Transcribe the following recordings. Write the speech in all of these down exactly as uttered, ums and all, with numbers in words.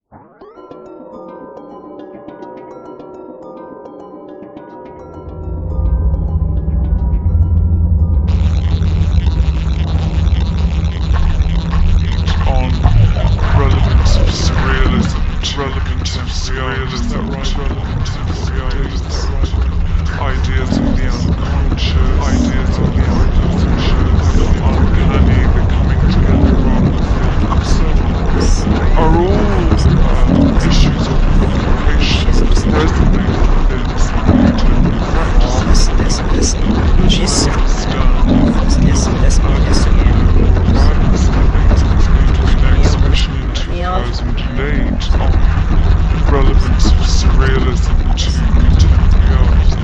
On relevance of surrealism, relevance of surrealism, relevance of surrealism, ideas of the unconscious, ideas of the unconscious, the uncanny, the coming together of themselves, are all um, issues of preparation that resonate within contemplative practices. This, this, this, Stern, this, this, this, exhibition in two thousand eight on relevance of surrealism to contemporary art. Is that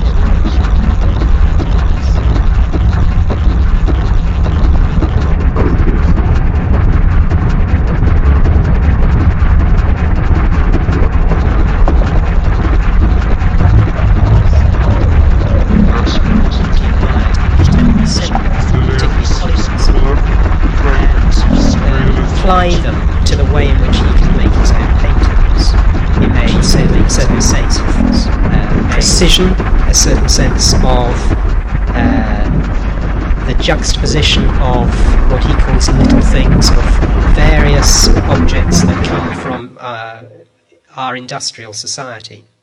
apply them to the way in which he can make his own paintings in a certain, certain sense of uh, precision, a certain sense of uh, the juxtaposition of what he calls little things, of various objects that come from uh, our industrial society.